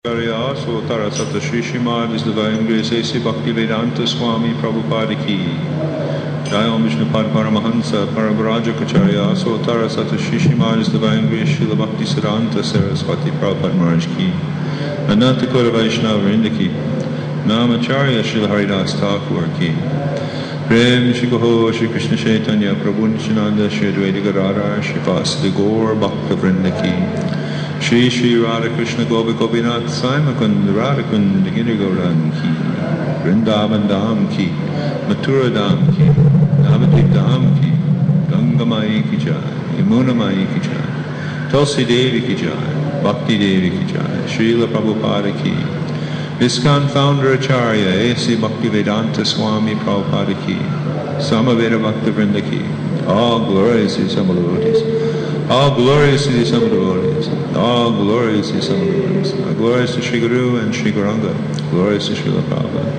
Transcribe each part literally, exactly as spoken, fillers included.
Acharya Sotara Sata Shri Srimad His Divine Grace A C Bhaktivedanta Swami Prabhupada Ki Jai Om Vishnupad Paramahansa Parabharajakacharya Sotara Sata Shri Srimad His Divine Grace Srila Bhakti Siddhanta Saraswati Prabhupada Maharaj Ki Ananta Kora Vaishnava Vrinda Ki Namacharya Srila Haridas Thakur Ki Prem Shri Goho Shri Krishna Chaitanya Prabhu Nityananda Shri Advaita Gadadhar Shri Vasudeva Gaur Bhakta Vrinda Ki Shri Shri Radha Krishna Gopi Gopinath Sai Mukund Radha Kund Giri Gauran Ki Vrindavan Dham Ki Mathura Dham Ki Navadvip Dham Ki Ganga Mai Ki Jai Yamuna Mai Ki Jai Tulsi Devi Ki Jai Bhakti Devi Ki Jai Srila Prabhupada Ki ISKCON Founder Acharya A C Bhaktivedanta Swami Prabhupada Ki Samaveda Bhakta Vrinda Ki All glories to some devotees. All glories to the Sama devotees. All glories to the Sama devotees. All glories to Sri Guru and Sri Gauranga. Glories to Srila Prabhupada.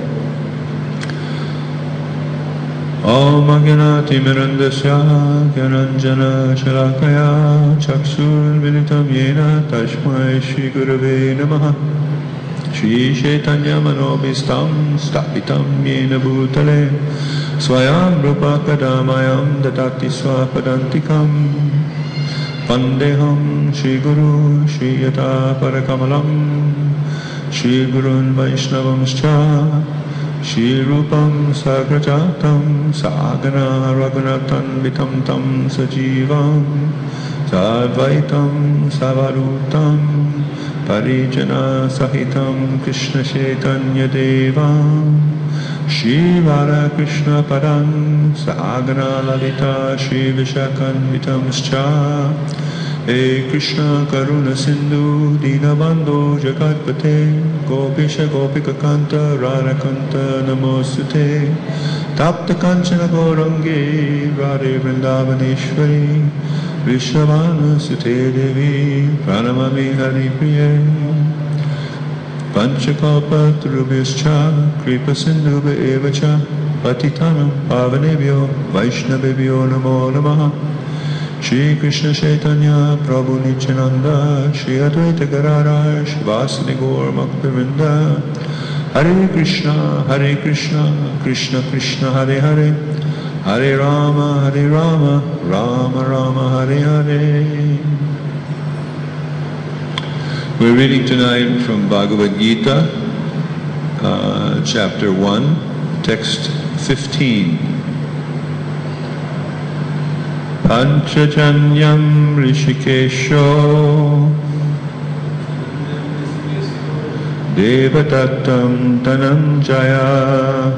Om Agyanati Mirandasya Gyananjana Shalakaya Chakshur Vinitam Yena Tashmai Shri Gurave Namaha Shri Chaitanya Manobhistam Stapitam Yena Bhutale Swayam Rupa Kadamayam Dadati Swapadantikam Vandeham Shri Guru Shri Yata Parakamalam Shri Gurun Vaishnavamscha Shri Rupam Sagrajatam Sagana Raghunathan Vitam Tam Sajivam Sadvaitam Savarutam Parijana Sahitam Krishna Chaitanya Devam Shri Radha Krishna Padam Sagana Lalita Shri Vishakanvitam Scha He Krishna Karuna Sindhu Dinabandho Jagatpate Gopisha Gopika Kanta Radha Kanta Namosute Tapta Kanchana Gaurangi Radhe Vrindavaneshwari Vrishabhanu Sute Devi Pranamami Hari Priye Panchakalpa Tarubhyascha Kripa Sindhuva Evacha Patitanam Pavanebhyo Vaishnavebhyo Namo Namaha Shri Krishna Chaitanya Prabhu Nityananda Shri Advaita Gadadhar Shri Vasudeva Gaur Bhakta Hare Krishna Hare Krishna Krishna Krishna Hare Hare Hare Rama Hare Rama Rama Rama Hare Hare. We're reading tonight from Bhagavad Gita, uh, chapter one, text fifteen. Panchajanyam Rishikesho Devatattam Dhananjaya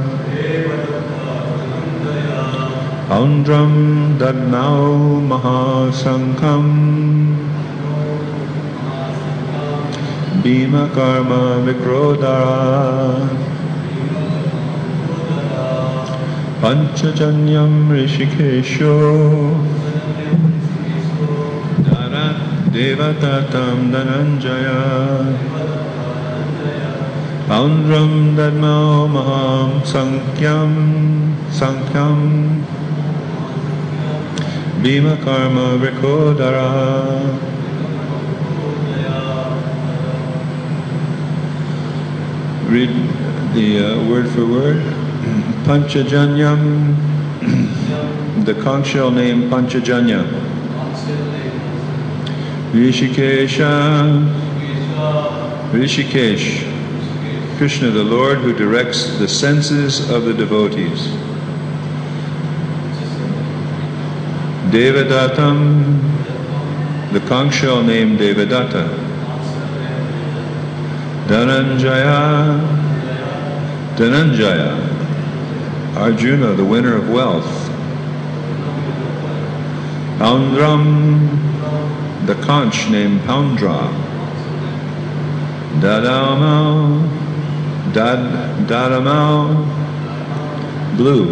Andram Dadnau Mahasankham Bhima Karma Vikrodara Panchajanyam Rishikesho Devatatam Dhananjaya Andram Dadmao Maham Sankyam Sankyam Bhima Karma Vikrodara. Read the uh, word for word. Panchajanyam, the conch shell name Panchajanya. Rishikesha, Rishikesh, Krishna the Lord who directs the senses of the devotees. Devadatam, the conch shell name Devadatta. Dhananjaya, Dhananjaya, Arjuna, the winner of wealth. Poundram, the conch named Poundra. Dadamau, Dad, Dadamau, blue.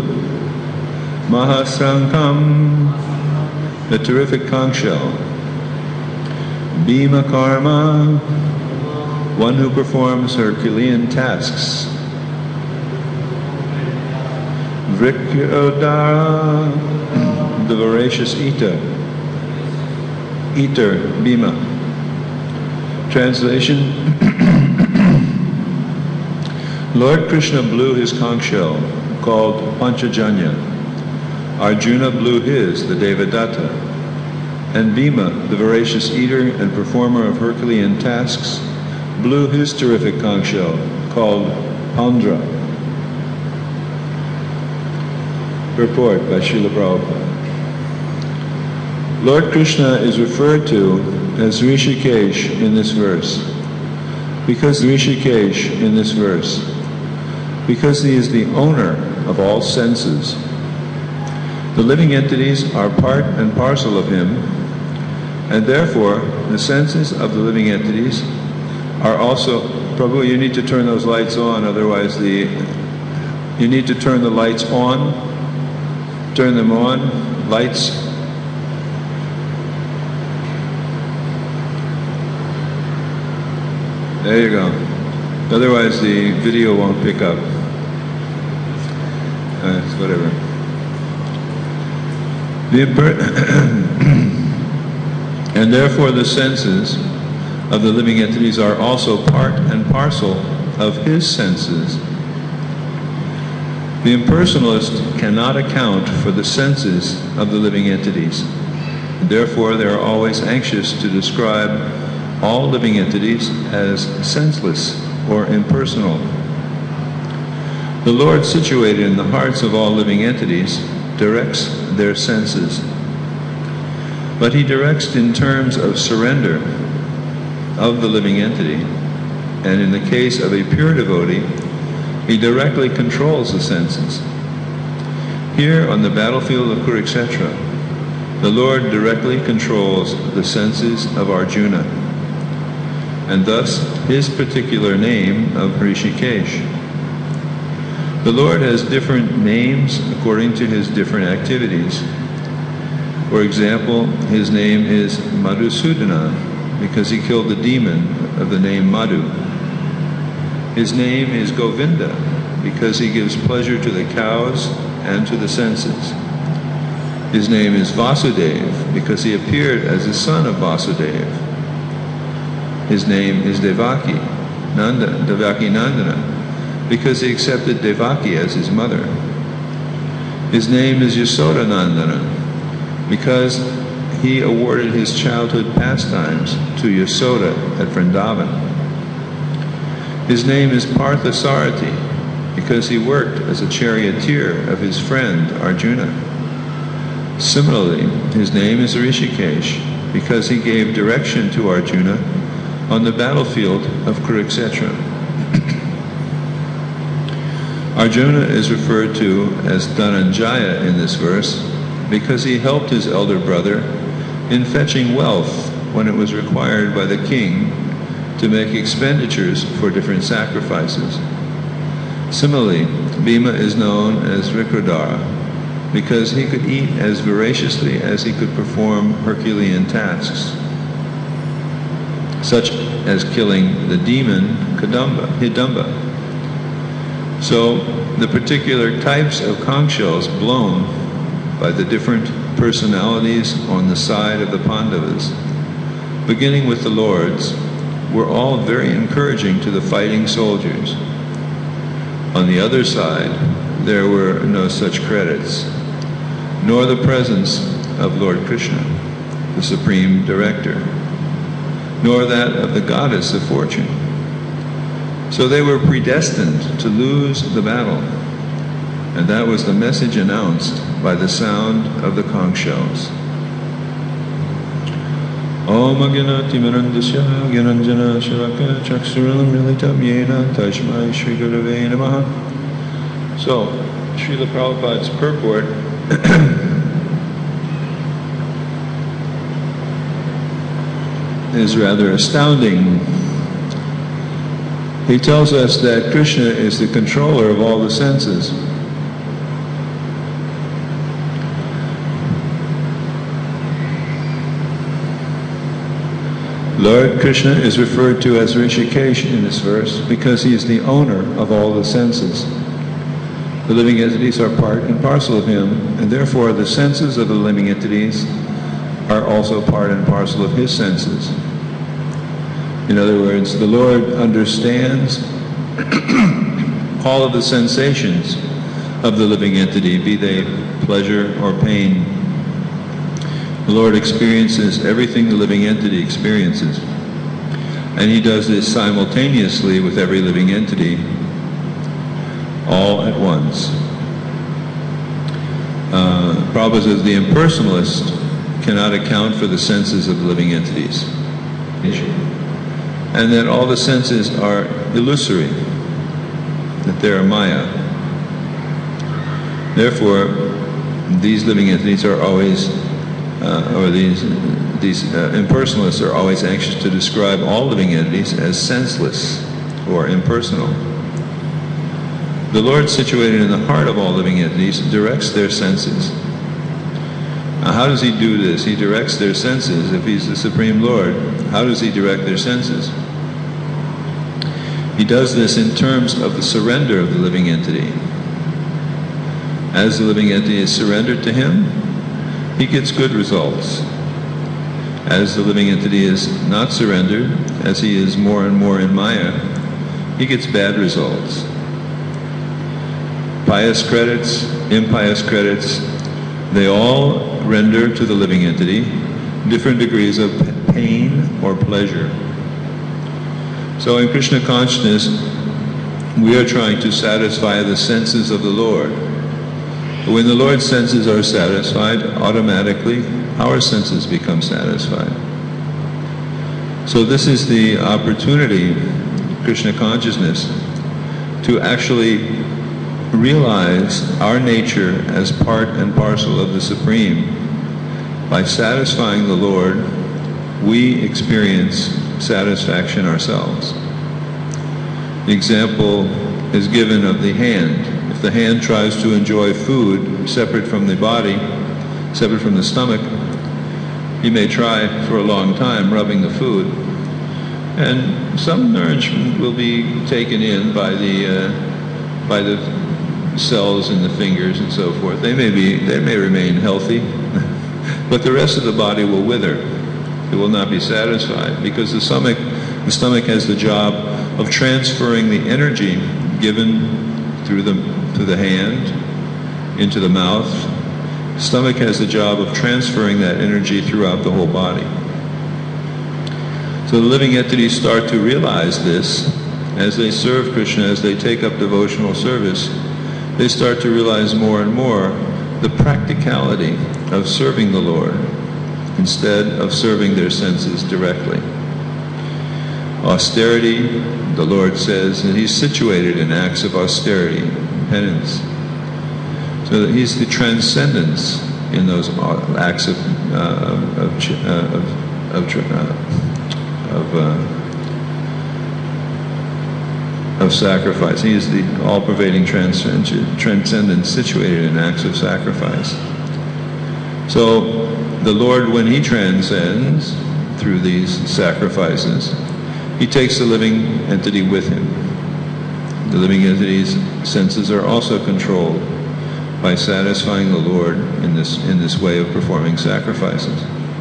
Mahasankam, the terrific conch shell. Bhima Karma, one who performs Herculean tasks. Vrikyodara, the voracious eater. Eater, Bhima. Translation, Lord Krishna blew his conch shell, called Panchajanya. Arjuna blew his, the Devadatta. And Bhima, the voracious eater and performer of Herculean tasks, blew his terrific conch shell, called Pandra. Purport by Srila Prabhupada. Lord Krishna is referred to as Rishikesh in this verse. Because Rishikesh in this verse, because he is the owner of all senses. The living entities are part and parcel of him, and therefore the senses of the living entities are also... Prabhu, you need to turn those lights on, otherwise the... You need to turn the lights on, turn them on, lights. There you go. Otherwise the video won't pick up. Uh, it's whatever. The and therefore the senses of the living entities are also part and parcel of his senses. The impersonalist cannot account for the senses of the living entities. And therefore they are always anxious to describe all living entities as senseless or impersonal. The Lord, situated in the hearts of all living entities, directs their senses. But he directs in terms of surrender of the living entity, and in the case of a pure devotee, he directly controls the senses. Here on the battlefield of Kurukshetra, the Lord directly controls the senses of Arjuna, and thus his particular name of Hrishikesh. The Lord has different names according to his different activities. For example, his name is Madhusudana because he killed the demon of the name Madhu. His name is Govinda because he gives pleasure to the cows and to the senses. His name is Vasudeva because he appeared as the son of Vasudeva. His name is Devaki, Nanda, Devaki Nandana, because he accepted Devaki as his mother. His name is Yasoda Nandana, because he awarded his childhood pastimes to Yasoda at Vrindavan. His name is Parthasarathi, because he worked as a charioteer of his friend Arjuna. Similarly, his name is Rishikesh, because he gave direction to Arjuna on the battlefield of Kurukshetra. Arjuna is referred to as Dhananjaya in this verse because he helped his elder brother in fetching wealth when it was required by the king to make expenditures for different sacrifices. Similarly, Bhima is known as Vikradara because he could eat as voraciously as he could perform Herculean tasks, such as killing the demon Kadamba, Hidamba. So, the particular types of conch shells blown by the different personalities on the side of the Pandavas, beginning with the lords, were all very encouraging to the fighting soldiers. On the other side, there were no such credits, nor the presence of Lord Krishna, the Supreme Director, nor that of the Goddess of Fortune. So they were predestined to lose the battle, and that was the message announced by the sound of the conch shells. Om Agyanati Mirandasya Gyananjana Shalaka Chaksuram Militam Yena Tashmai Shri Gurave Namaha. So, Srila Prabhupada's purport is rather astounding. He tells us that Krishna is the controller of all the senses. Lord Krishna is referred to as Rishikesh in this verse because he is the owner of all the senses. The living entities are part and parcel of him, and therefore the senses of the living entities are also part and parcel of his senses. In other words, the Lord understands all of the sensations of the living entity, be they pleasure or pain. The Lord experiences everything the living entity experiences. And he does this simultaneously with every living entity, all at once. Uh, Prabhupada says the impersonalist cannot account for the senses of the living entities. And that all the senses are illusory, that they are Maya. Therefore, these living entities are always, uh, or these, these uh, impersonalists are always anxious to describe all living entities as senseless or impersonal. The Lord, situated in the heart of all living entities, directs their senses. Now, how does he do this? He directs their senses. If he's the Supreme Lord, how does he direct their senses? He does this in terms of the surrender of the living entity. As the living entity is surrendered to him, he gets good results. As the living entity is not surrendered, as he is more and more in Maya, he gets bad results. Pious credits, impious credits, they all render to the living entity different degrees of pain or pleasure. So in Krishna consciousness, we are trying to satisfy the senses of the Lord. But when the Lord's senses are satisfied, automatically our senses become satisfied. So this is the opportunity, Krishna consciousness, to actually realize our nature as part and parcel of the Supreme. By satisfying the Lord, we experience satisfaction ourselves. The example is given of the hand. If the hand tries to enjoy food separate from the body, separate from the stomach, he may try for a long time rubbing the food, and some nourishment will be taken in by the uh, by the cells in the fingers and so forth. They may be, they may remain healthy, but the rest of the body will wither. It will not be satisfied, because the stomach, the stomach has the job of transferring the energy given through the through the hand into the mouth. The stomach has the job of transferring that energy throughout the whole body. So the living entities start to realize this as they serve Krishna, as they take up devotional service. They start to realize more and more the practicality of serving the Lord instead of serving their senses directly. Austerity, the Lord says, and he's situated in acts of austerity, penance. So that he's the transcendence in those acts of uh, of uh, of of, uh, of uh, of sacrifice. He is the all-pervading transcendence situated in acts of sacrifice. So the Lord, when he transcends through these sacrifices, he takes the living entity with him. The living entity's senses are also controlled by satisfying the Lord in this in this way of performing sacrifices.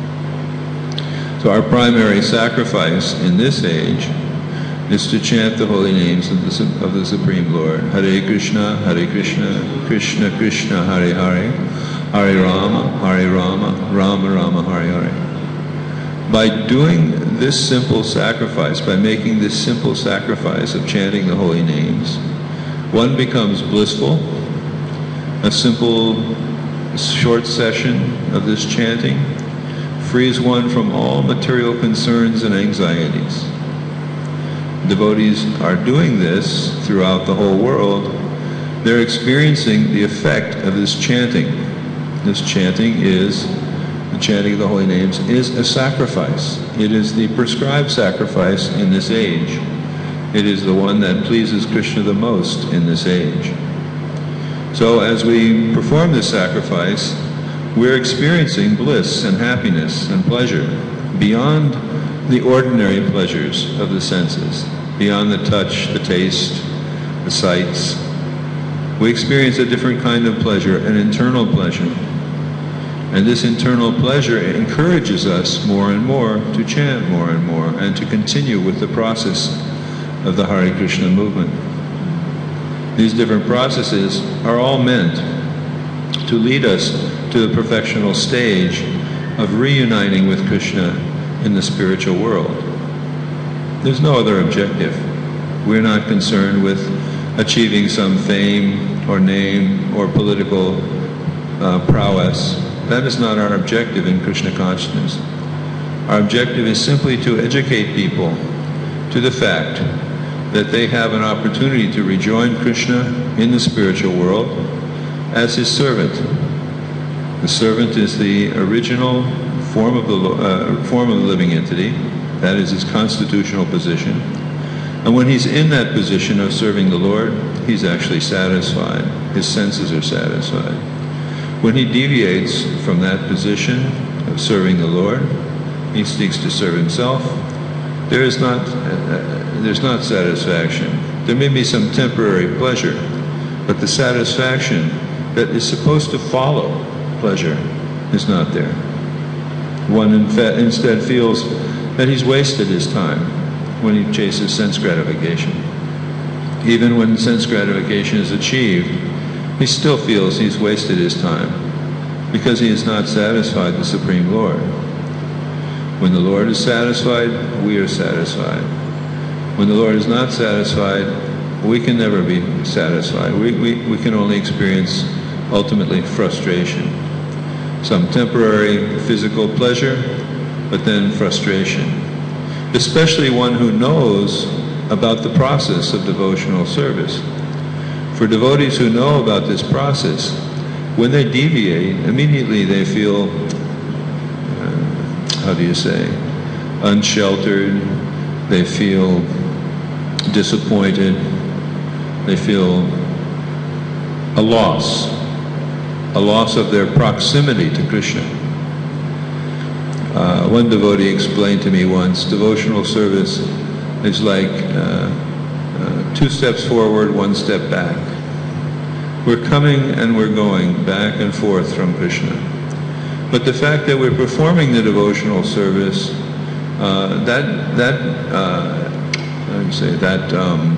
So our primary sacrifice in this age is to chant the holy names of the, of the Supreme Lord. Hare Krishna, Hare Krishna, Krishna Krishna, Hare Hare, Hare Rama, Hare Rama, Rama Rama, Hare Hare. By doing this simple sacrifice, by making this simple sacrifice of chanting the holy names, one becomes blissful. A simple, short session of this chanting frees one from all material concerns and anxieties. Devotees are doing this throughout the whole world. They're experiencing the effect of this chanting. This chanting is, the chanting of the holy names is a sacrifice. It is the prescribed sacrifice in this age. It is the one that pleases Krishna the most in this age. So as we perform this sacrifice, we're experiencing bliss and happiness and pleasure beyond the ordinary pleasures of the senses, beyond the touch, the taste, the sights. We experience a different kind of pleasure, an internal pleasure. And this internal pleasure encourages us more and more to chant more and more and to continue with the process of the Hare Krishna movement. These different processes are all meant to lead us to the perfectional stage of reuniting with Krishna in the spiritual world. There's no other objective. We're not concerned with achieving some fame or name or political uh, prowess. That is not our objective in Krishna consciousness. Our objective is simply to educate people to the fact that they have an opportunity to rejoin Krishna in the spiritual world as his servant. The servant is the original form of the uh, form of the living entity. That is his constitutional position. And when he's in that position of serving the Lord, he's actually satisfied. His senses are satisfied. When he deviates from that position of serving the Lord, he seeks to serve himself. There is not, uh, there's not satisfaction. There may be some temporary pleasure, but the satisfaction that is supposed to follow pleasure is not there. One in fa- instead feels that he's wasted his time when he chases sense gratification. Even when sense gratification is achieved, he still feels he's wasted his time because he has not satisfied the Supreme Lord. When the Lord is satisfied, we are satisfied. When the Lord is not satisfied, we can never be satisfied. We, we, we can only experience, ultimately, frustration. Some temporary physical pleasure, but then frustration. Especially one who knows about the process of devotional service. For devotees who know about this process, when they deviate, immediately they feel, uh, how do you say, unsheltered, they feel disappointed, they feel a loss, a loss of their proximity to Krishna. Uh, one devotee explained to me once, devotional service is like uh, uh, two steps forward, one step back. We're coming and we're going back and forth from Krishna. But the fact that we're performing the devotional service, uh, that, that uh, how do you say, that um,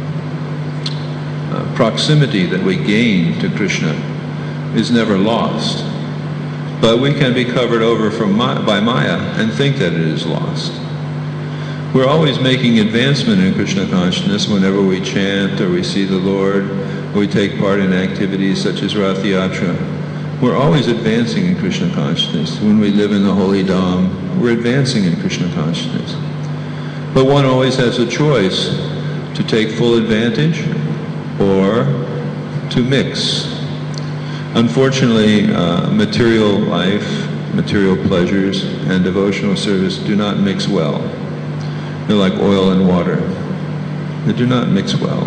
uh, proximity that we gain to Krishna is never lost. But we can be covered over from Ma- by Maya and think that it is lost. We're always making advancement in Krishna consciousness whenever we chant or we see the Lord, or we take part in activities such as Rath Yatra. We're always advancing in Krishna consciousness. When we live in the holy Dham, we're advancing in Krishna consciousness. But one always has a choice to take full advantage or to mix. Unfortunately, uh, material life, material pleasures, and devotional service do not mix well. They're like oil and water. They do not mix well.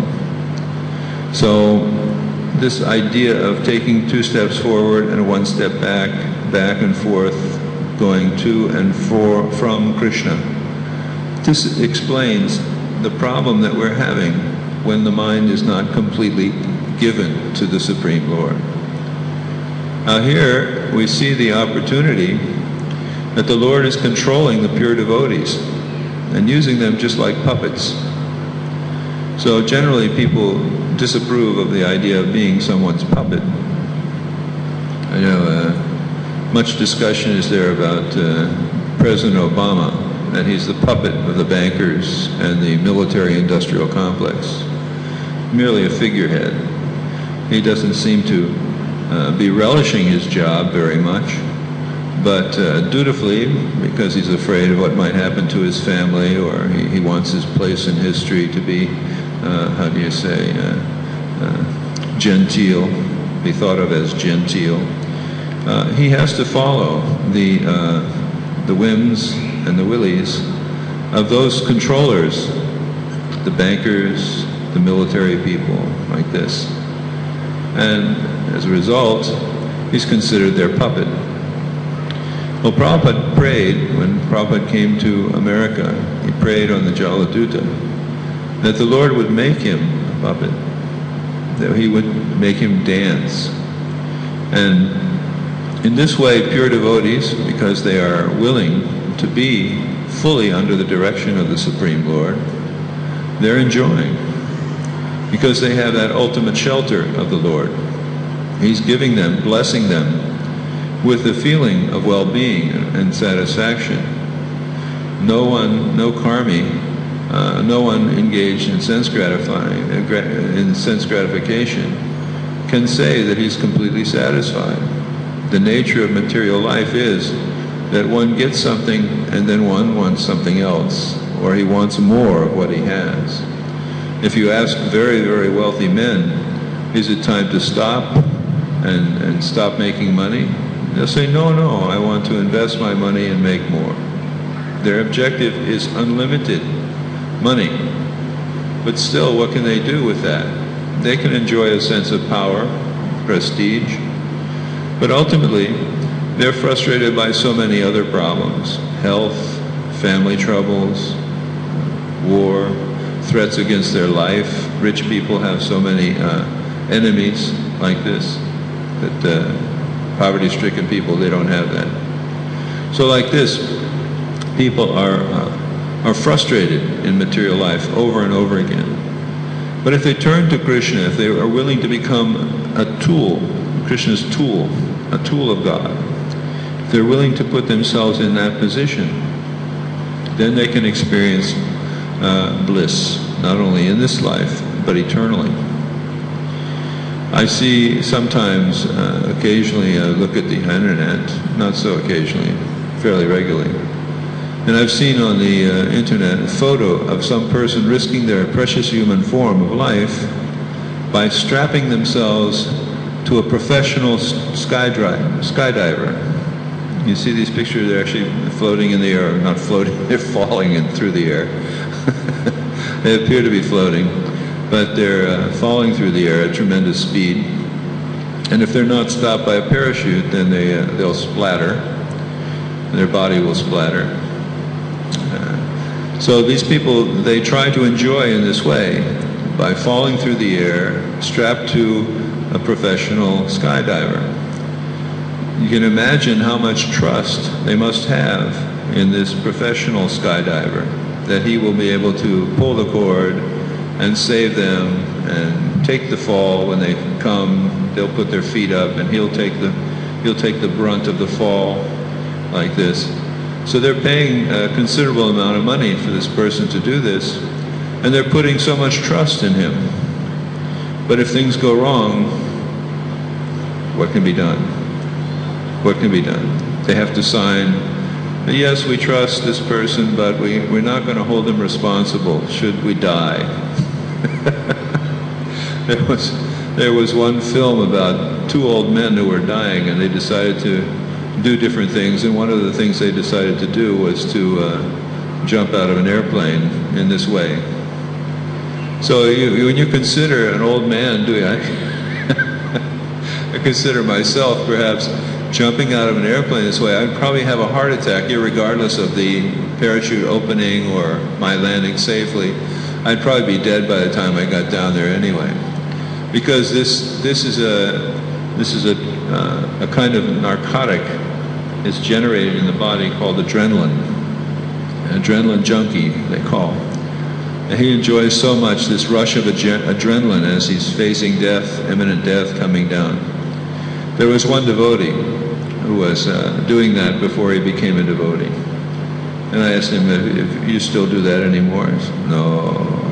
So this idea of taking two steps forward and one step back, back and forth, going to and for, from Krishna, this explains the problem that we're having when the mind is not completely given to the Supreme Lord. Now here we see the opportunity that the Lord is controlling the pure devotees and using them just like puppets. So generally people disapprove of the idea of being someone's puppet. I know uh, much discussion is there about uh, President Obama, that he's the puppet of the bankers and the military-industrial complex, merely a figurehead. He doesn't seem to uh, be relishing his job very much, but uh, dutifully, because he's afraid of what might happen to his family, or he, he wants his place in history to be, uh, how do you say, uh, uh, genteel, be thought of as genteel. Uh, he has to follow the, uh, the whims and the willies of those controllers, the bankers, the military people, like this. And as a result, he's considered their puppet. Well, Prabhupada prayed, when Prabhupada came to America, he prayed on the Jaladuta, that the Lord would make him a puppet, that he would make him dance. And in this way, pure devotees, because they are willing to be fully under the direction of the Supreme Lord, they're enjoying. because they have that ultimate shelter of the Lord. He's giving them, blessing them with the feeling of well-being and satisfaction. No one, no karmi, uh, no one engaged in sense gratifying, in sense gratification, can say that he's completely satisfied. The nature of material life is that one gets something and then one wants something else, or he wants more of what he has. If you ask very, very wealthy men, is it time to stop and, and stop making money? They'll say, no, no, I want to invest my money and make more. Their objective is unlimited money. But still, what can they do with that? They can enjoy a sense of power, prestige, but ultimately, they're frustrated by so many other problems: health, family troubles, war, threats against their life. Rich people have so many uh, enemies like this, that uh, poverty-stricken people, they don't have that. So like this, people are, uh, are frustrated in material life over and over again. But if they turn to Krishna, if they are willing to become a tool, Krishna's tool, a tool of God, if they're willing to put themselves in that position, then they can experience uh, bliss, not only in this life, but eternally. I see sometimes, uh, occasionally, I look at the internet, not so occasionally, fairly regularly, and I've seen on the uh, internet a photo of some person risking their precious human form of life by strapping themselves to a professional skydiver. skydiver. You see these pictures, they're actually floating in the air, or not floating, they're falling in through the air. They appear to be floating, but they're uh, falling through the air at tremendous speed. And if they're not stopped by a parachute, then they, uh, they'll splatter. Their body will splatter. Uh, so these people, they try to enjoy in this way by falling through the air, strapped to a professional skydiver. You can imagine how much trust they must have in this professional skydiver, that he will be able to pull the cord and save them and take the fall when they come. They'll put their feet up and he'll take the he'll take the brunt of the fall like this. So they're paying a considerable amount of money for this person to do this, and they're putting so much trust in him. But if things go wrong, what can be done? What can be done? They have to sign, yes, we trust this person, but we, we're not going to hold him responsible should we die. there was, there was one film about two old men who were dying, and they decided to do different things, and one of the things they decided to do was to uh, jump out of an airplane in this way. So you, when you consider an old man doing, I, I consider myself perhaps jumping out of an airplane this way, I'd probably have a heart attack, irregardless of the parachute opening or my landing safely. I'd probably be dead by the time I got down there anyway, because this this is a this is a uh, a kind of narcotic. It's generated in the body called adrenaline. An adrenaline junkie, they call. And he enjoys so much this rush of adrenaline as he's facing death, imminent death coming down. There was one devotee who was uh, doing that before he became a devotee. And I asked him, if, if you still do that anymore? He said, no,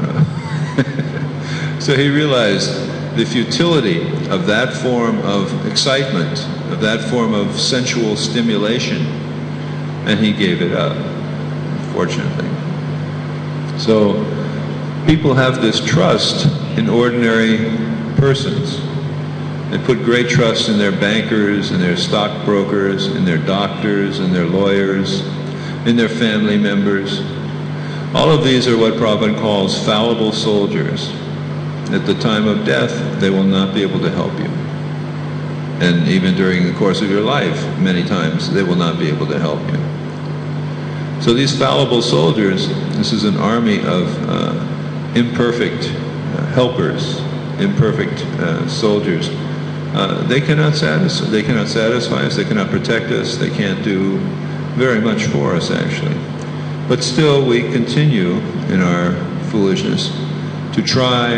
no. So he realized the futility of that form of excitement, of that form of sensual stimulation, and he gave it up, fortunately. So people have this trust in ordinary persons. They put great trust in their bankers, in their stockbrokers, in their doctors, in their lawyers, in their family members. All of these are what Prabhupada calls fallible soldiers. At the time of death, they will not be able to help you. And even during the course of your life, many times, they will not be able to help you. So these fallible soldiers, this is an army of uh, imperfect uh, helpers, imperfect uh, soldiers. Uh, they cannot satisfy, they cannot satisfy us, they cannot protect us, they can't do very much for us, actually. But still, we continue in our foolishness to try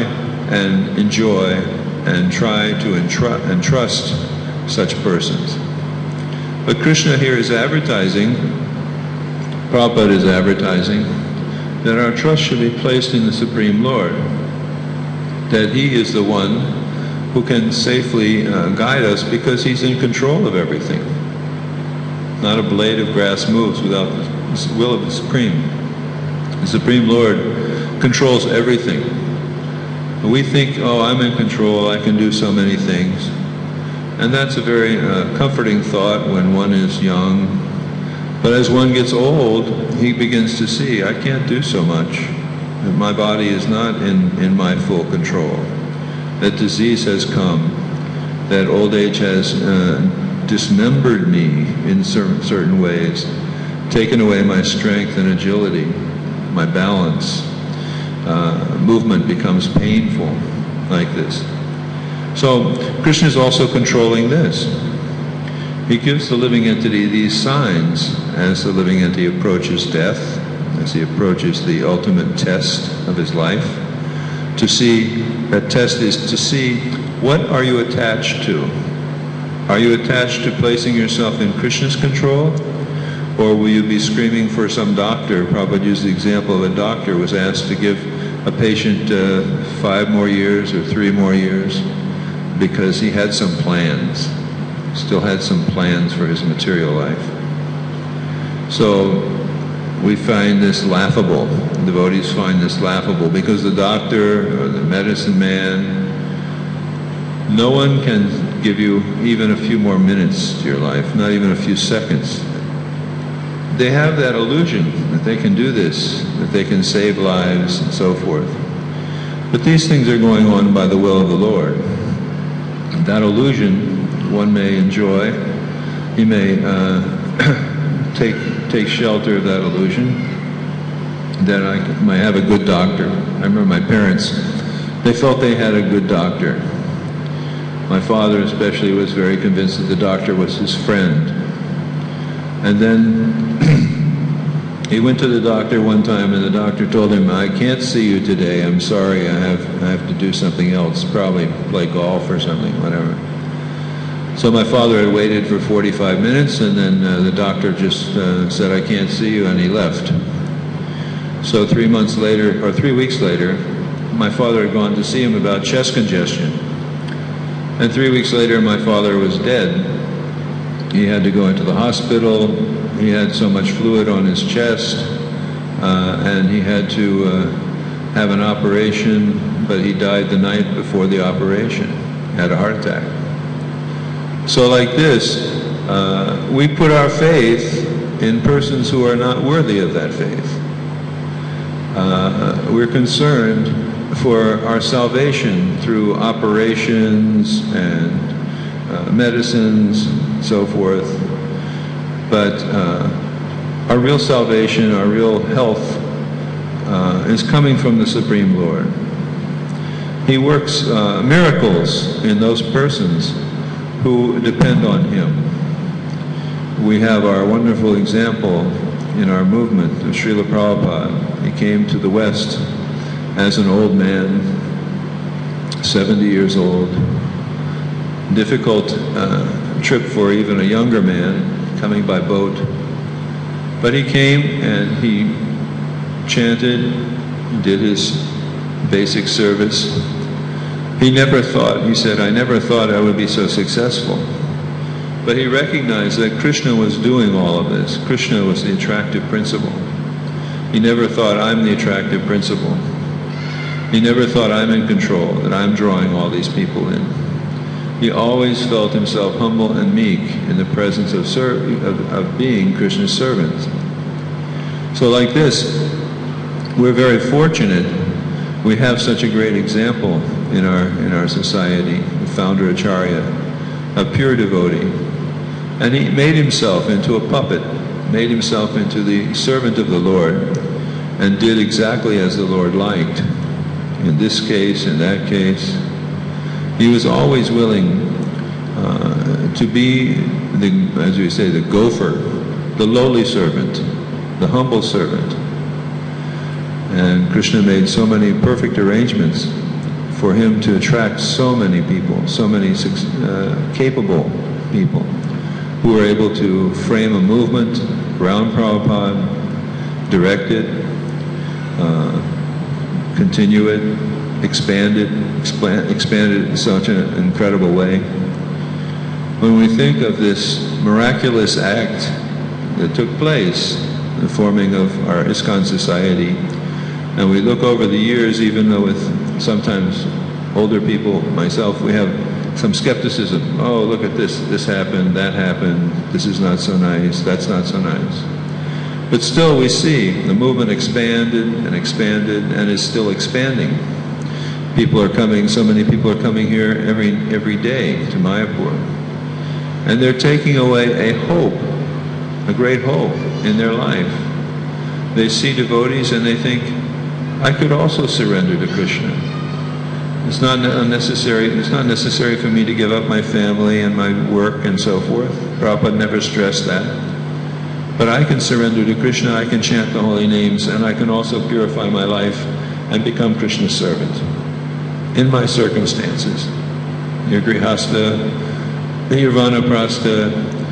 and enjoy and try to entru- entrust such persons. But Krishna here is advertising, Prabhupada is advertising, that our trust should be placed in the Supreme Lord, that He is the one who can safely uh, guide us because He's in control of everything. Not a blade of grass moves without the will of the Supreme. The Supreme Lord controls everything. We think, oh, I'm in control, I can do so many things. And that's a very uh, comforting thought when one is young. But as one gets old, he begins to see, I can't do so much. My body is not in, in my full control. That disease has come. That old age has uh, dismembered me in certain, certain ways, taken away my strength and agility, my balance. Uh, movement becomes painful like this. So Krishna is also controlling this. He gives the living entity these signs as the living entity approaches death, as he approaches the ultimate test of his life. To see, that test is to see, what are you attached to? Are you attached to placing yourself in Krishna's control? Or will you be screaming for some doctor? Prabhupada used the example of a doctor was asked to give a patient uh, five more years or three more years because he had some plans, still had some plans for his material life. So we find this laughable. Devotees find this laughable because the doctor or the medicine man, no one can give you even a few more minutes to your life, not even a few seconds. They have that illusion that they can do this, that they can save lives and so forth. But these things are going on by the will of the Lord. That illusion one may enjoy. He may uh, take take shelter of that illusion, that I might have a good doctor. I remember my parents, they felt they had a good doctor. My father especially was very convinced that the doctor was his friend. And then he went to the doctor one time and the doctor told him, I can't see you today, I'm sorry, I have, I have to do something else, probably play golf or something, whatever. So my father had waited for forty-five minutes and then uh, the doctor just uh, said, I can't see you, and he left. So three months later, or three weeks later, my father had gone to see him about chest congestion. And three weeks later, my father was dead. He had to go into the hospital. He had so much fluid on his chest, uh, and he had to uh, have an operation, but he died the night before the operation. He had a heart attack. So like this, uh, we put our faith in persons who are not worthy of that faith. Uh, we're concerned for our salvation through operations and uh, medicines and so forth. But uh, our real salvation, our real health uh, is coming from the Supreme Lord. He works uh, miracles in those persons who depend on Him. We have our wonderful example in our movement of Srila Prabhupada. He came to the West as an old man, seventy years old. Difficult uh, trip for even a younger man coming by boat. But he came and he chanted, did his basic service. He never thought, he said, I never thought I would be so successful. But he recognized that Krishna was doing all of this. Krishna was the attractive principle. He never thought, I'm the attractive principle. He never thought, I'm in control, that I'm drawing all these people in. He always felt himself humble and meek in the presence of, ser- of, of being Krishna's servant. So like this, we're very fortunate. We have such a great example in our in our society, the founder Acharya, a pure devotee. And he made himself into a puppet, made himself into the servant of the Lord, and did exactly as the Lord liked. In this case, in that case, he was always willing uh, to be, the, as we say, the gopher, the lowly servant, the humble servant. And Krishna made so many perfect arrangements for him to attract so many people, so many uh, capable people who are able to frame a movement around Prabhupada, direct it, uh, continue it, expand it, expand, expand it in such an incredible way. When we think of this miraculous act that took place, the forming of our ISKCON society, and we look over the years, even though with sometimes older people, myself, we have some skepticism. Oh, look at this, this happened, that happened, this is not so nice, that's not so nice. But still we see the movement expanded and expanded and is still expanding. People are coming, so many people are coming here every, every day to Mayapur. And they're taking away a hope, a great hope in their life. They see devotees and they think, I could also surrender to Krishna. It's not unnecessary, it's not necessary for me to give up my family and my work and so forth. Prabhupada never stressed that. But I can surrender to Krishna, I can chant the holy names, and I can also purify my life and become Krishna's servant. In my circumstances. Your grihasta, your vanaprastha,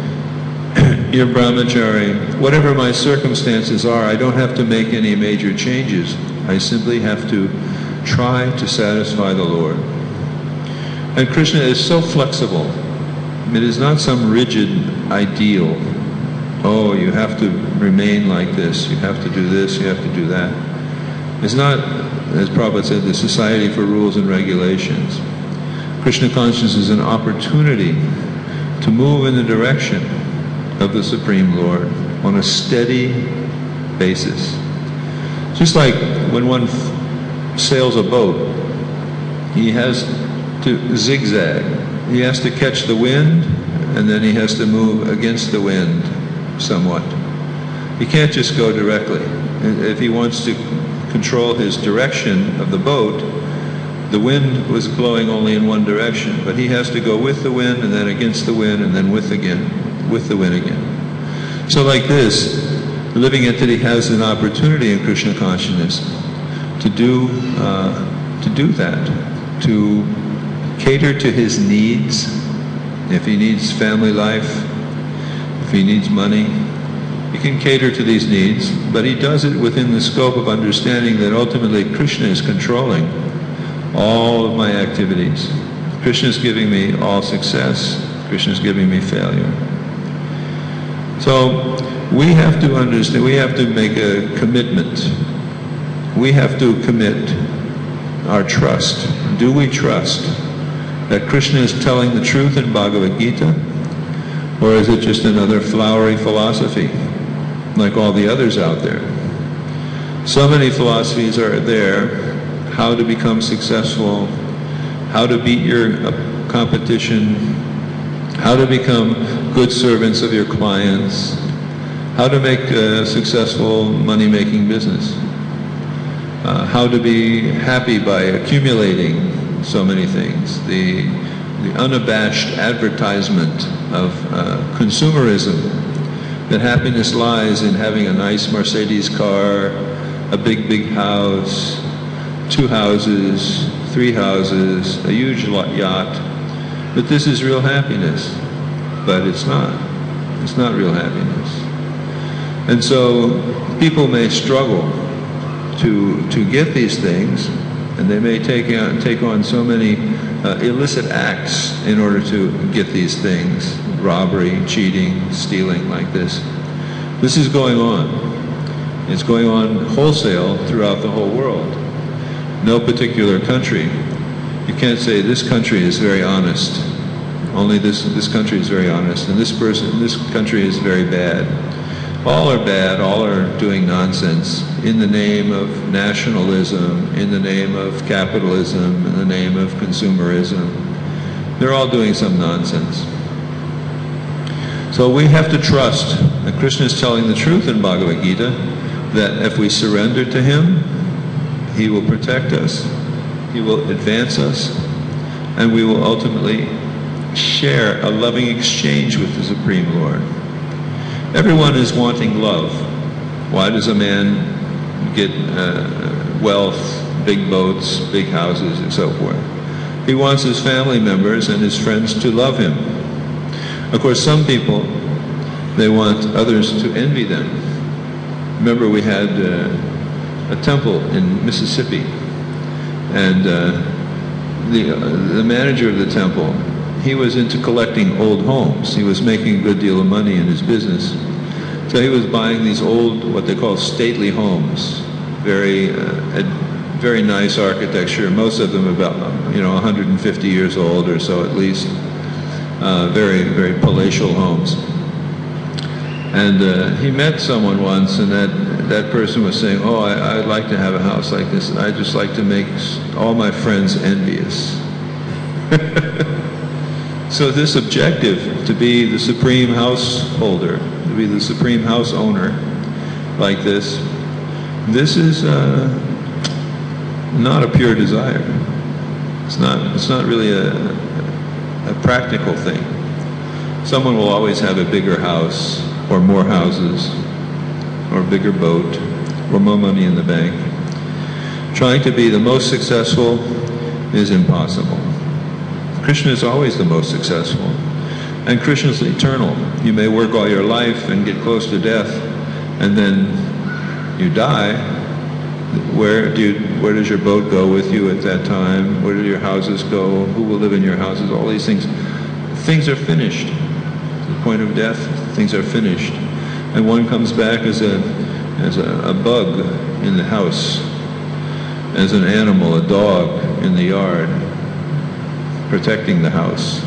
your brahmachari, whatever my circumstances are, I don't have to make any major changes. I simply have to try to satisfy the Lord. And Krishna is so flexible. It is not some rigid ideal. Oh, you have to remain like this, you have to do this, you have to do that. It's not, as Prabhupada said, the society for rules and regulations. Krishna consciousness is an opportunity to move in the direction of the Supreme Lord on a steady basis. Just like when one sails a boat, he has to zigzag. He has to catch the wind, and then he has to move against the wind somewhat. He can't just go directly. If he wants to control his direction of the boat, the wind was blowing only in one direction, but he has to go with the wind, and then against the wind, and then with again, with the wind again. So like this, the living entity has an opportunity in Krishna consciousness to do uh, to do that, to cater to his needs. If he needs family life, if he needs money, he can cater to these needs, but he does it within the scope of understanding that ultimately Krishna is controlling all of my activities. Krishna is giving me all success. Krishna is giving me failure. So we have to understand, we have to make a commitment. We have to commit our trust. Do we trust that Krishna is telling the truth in Bhagavad Gita? Or is it just another flowery philosophy, like all the others out there? So many philosophies are there. How to become successful, how to beat your competition, how to become good servants of your clients, how to make a successful money-making business, uh, how to be happy by accumulating so many things, the, the unabashed advertisement of uh, consumerism, that happiness lies in having a nice Mercedes car, a big, big house, two houses, three houses, a huge yacht. But this is real happiness. But it's not. It's not real happiness. And so people may struggle to to get these things, and they may take on, take on so many uh, illicit acts in order to get these things. Robbery, cheating, stealing, like this. This is going on. It's going on wholesale throughout the whole world. No particular country. You can't say this country is very honest. Only this this country is very honest, and this person, this country is very bad. All are bad. All are doing nonsense in the name of nationalism, in the name of capitalism, in the name of consumerism. They're all doing some nonsense. So we have to trust that Krishna is telling the truth in Bhagavad Gita, that if we surrender to him, he will protect us, he will advance us, and we will ultimately share a loving exchange with the Supreme Lord. Everyone is wanting love. Why does a man get uh, wealth, big boats, big houses, and so forth. He wants his family members and his friends to love him. Of course, some people, they want others to envy them. Remember, we had uh, a temple in Mississippi, and uh, the, uh, the manager of the temple, he was into collecting old homes. He was making a good deal of money in his business. So he was buying these old, what they call stately homes, very, uh, very nice architecture, most of them about, you know, one hundred fifty years old or so at least, uh, very, very palatial homes. And uh, he met someone once, and that, that person was saying, oh, I, I'd like to have a house like this, and I'd just like to make all my friends envious. So this objective, to be the supreme householder, to be the supreme house owner like this, this is uh, not a pure desire. It's not, it's not really a, a practical thing. Someone will always have a bigger house, or more houses, or a bigger boat, or more money in the bank. Trying to be the most successful is impossible. Krishna is always the most successful. And Krishna is eternal. You may work all your life and get close to death, and then you die. Where do you, where does your boat go with you at that time? Where do your houses go? Who will live in your houses? All these things. Things are finished. At the point of death, things are finished. And one comes back as a, as a, a bug in the house, as an animal, a dog in the yard, protecting the house.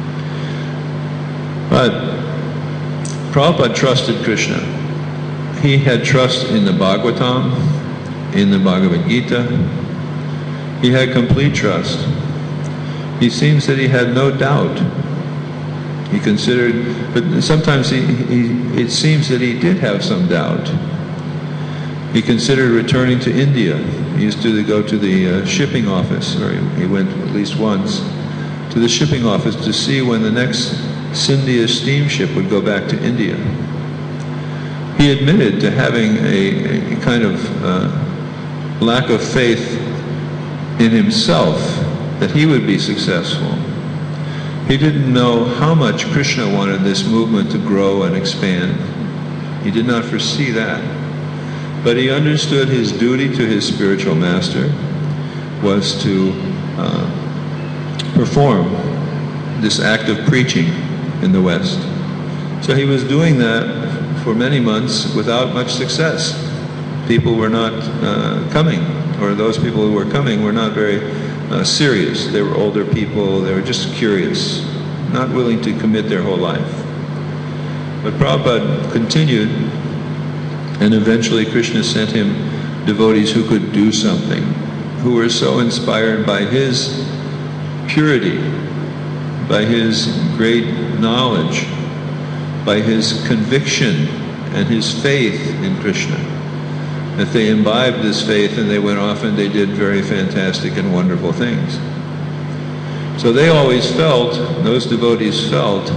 But Prabhupada trusted Krishna. He had trust in the Bhagavatam, in the Bhagavad Gita. He had complete trust. He seems that he had no doubt. He considered, but sometimes he, he, it seems that he did have some doubt. He considered returning to India. He used to go to the uh, shipping office, or he, he went at least once, to the shipping office to see when the next Scindia steamship would go back to India. He admitted to having a, a kind of uh, lack of faith in himself that he would be successful. He didn't know how much Krishna wanted this movement to grow and expand. He did not foresee that. But he understood his duty to his spiritual master was to uh, perform this act of preaching in the West. So he was doing that for many months without much success. People were not uh, coming, or those people who were coming were not very uh, serious. They were older people, they were just curious, not willing to commit their whole life. But Prabhupada continued, and eventually Krishna sent him devotees who could do something, who were so inspired by his purity, by his great knowledge, by his conviction and his faith in Krishna, that they imbibed this faith and they went off and they did very fantastic and wonderful things. So they always felt, those devotees felt,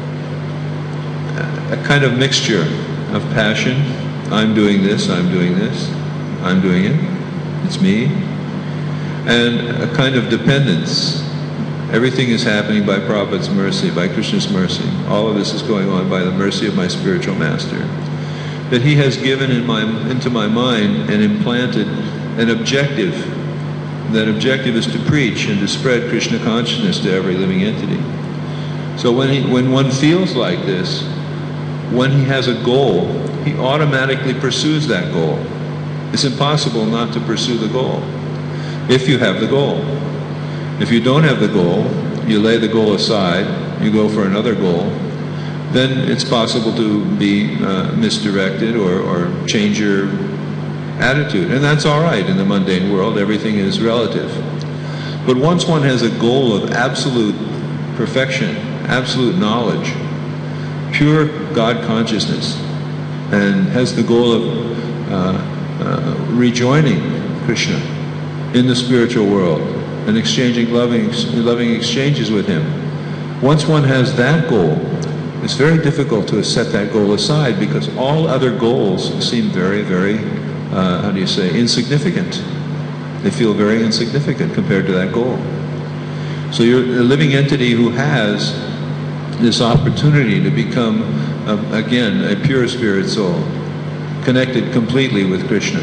a kind of mixture of passion. I'm doing this, I'm doing this, I'm doing it, it's me. And a kind of dependence. Everything is happening by Prabhupada's mercy, by Krishna's mercy. All of this is going on by the mercy of my spiritual master. That he has given in my, into my mind and implanted an objective. That objective is to preach and to spread Krishna consciousness to every living entity. So when, he, when one feels like this, when he has a goal, he automatically pursues that goal. It's impossible not to pursue the goal, if you have the goal. If you don't have the goal, you lay the goal aside, you go for another goal, then it's possible to be uh, misdirected or, or change your attitude. And that's all right in the mundane world, everything is relative. But once one has a goal of absolute perfection, absolute knowledge, pure God consciousness, and has the goal of uh, uh, rejoining Krishna in the spiritual world and exchanging loving, loving exchanges with him. Once one has that goal, it's very difficult to set that goal aside because all other goals seem very, very, uh, how do you say, insignificant. They feel very insignificant compared to that goal. So you're a living entity who has this opportunity to become, a, again, a pure spirit soul, connected completely with Krishna.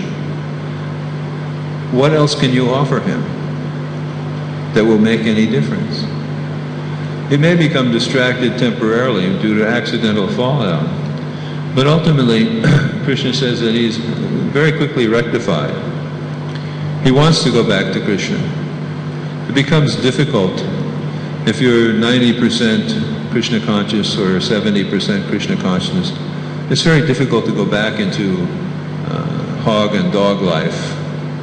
What else can you offer him that will make any difference? He may become distracted temporarily due to accidental fallout, but ultimately, Krishna says that he's very quickly rectified. He wants to go back to Krishna. It becomes difficult if you're ninety percent Krishna conscious or seventy percent Krishna consciousness. It's very difficult to go back into uh, hog and dog life.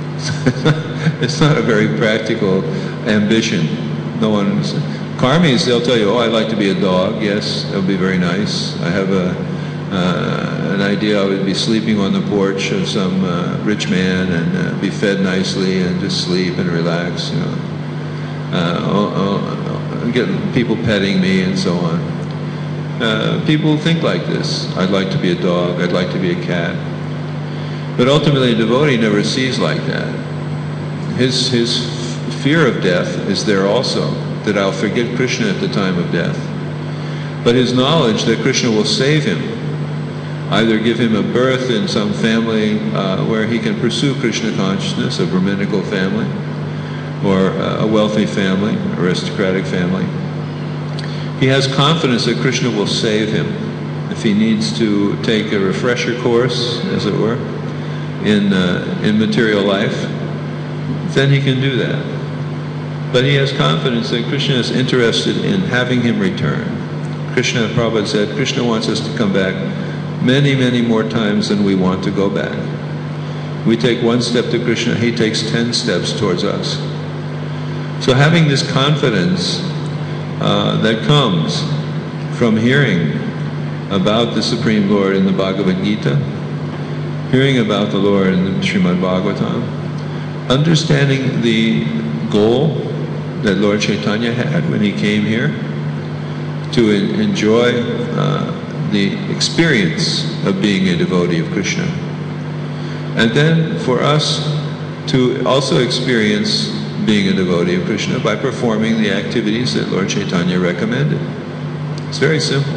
It's not a very practical ambition. No one's karmis, they'll tell you, oh, I'd like to be a dog. Yes, that would be very nice. I have a uh, an idea I would be sleeping on the porch of some uh, rich man and uh, be fed nicely and just sleep and relax, you know. Uh, I'll, I'll get people petting me and so on. Uh, people think like this. I'd like to be a dog. I'd like to be a cat. But ultimately, a devotee never sees like that. His, his fear of death is there also, that I'll forget Krishna at the time of death. But his knowledge that Krishna will save him, either give him a birth in some family uh, where he can pursue Krishna consciousness, a Brahminical family, or uh, a wealthy family, aristocratic family. He has confidence that Krishna will save him. If he needs to take a refresher course, as it were, in, uh, in material life, then he can do that. But he has confidence that Krishna is interested in having him return. Krishna, Prabhupada said, Krishna wants us to come back many, many more times than we want to go back. We take one step to Krishna, he takes ten steps towards us. So having this confidence uh, that comes from hearing about the Supreme Lord in the Bhagavad Gita, hearing about the Lord in the Srimad Bhagavatam, understanding the goal that Lord Chaitanya had when he came here, to en enjoy uh, the experience of being a devotee of Krishna. And then for us to also experience being a devotee of Krishna by performing the activities that Lord Chaitanya recommended. It's very simple.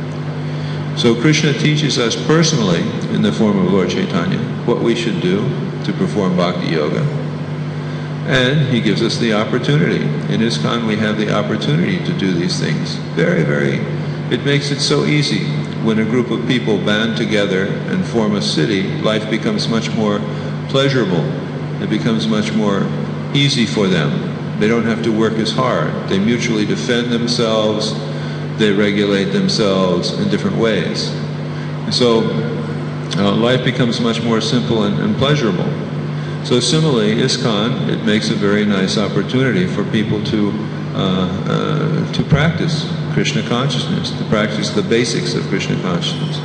So Krishna teaches us personally, in the form of Lord Chaitanya, what we should do to perform Bhakti Yoga. And he gives us the opportunity. In ISKCON we have the opportunity to do these things. Very, very, it makes it so easy. When a group of people band together and form a city, life becomes much more pleasurable. It becomes much more easy for them. They don't have to work as hard. They mutually defend themselves. They regulate themselves in different ways. And so uh, life becomes much more simple and, and pleasurable. So similarly, ISKCON, it makes a very nice opportunity for people to uh, uh, to practice Krishna consciousness, to practice the basics of Krishna consciousness.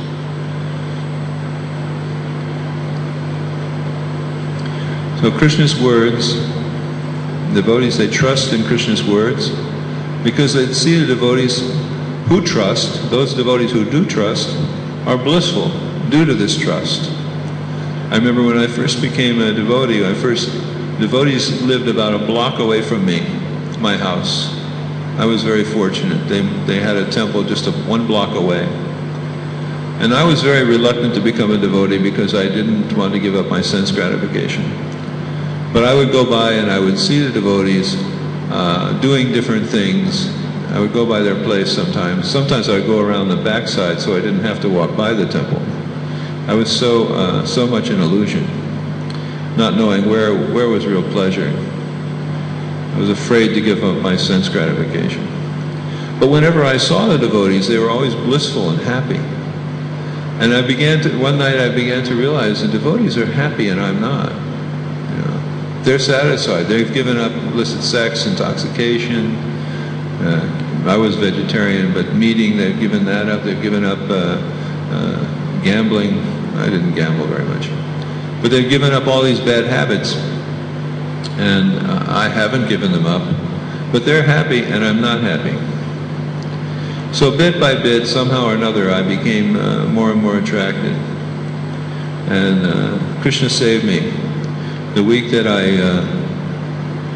So Krishna's words, devotees, they trust in Krishna's words because they see the devotees who trust, those devotees who do trust, are blissful due to this trust. I remember when I first became a devotee, I first, devotees lived about a block away from me, my house. I was very fortunate. They, they had a temple just a, one block away. And I was very reluctant to become a devotee because I didn't want to give up my sense gratification. But I would go by and I would see the devotees uh, doing different things. I would go by their place sometimes. Sometimes I would go around the backside so I didn't have to walk by the temple. I was so uh, so much in illusion, not knowing where where was real pleasure. I was afraid to give up my sense gratification. But whenever I saw the devotees, they were always blissful and happy. And I began to one night I began to realize the devotees are happy and I'm not. You know, they're satisfied. They've given up illicit sex, intoxication. Uh, I was vegetarian, but meeting, they've given that up. They've given up uh, uh, gambling. I didn't gamble very much. But they've given up all these bad habits. And uh, I haven't given them up. But they're happy and I'm not happy. So bit by bit, somehow or another, I became uh, more and more attracted. And uh, Krishna saved me. The week that I uh,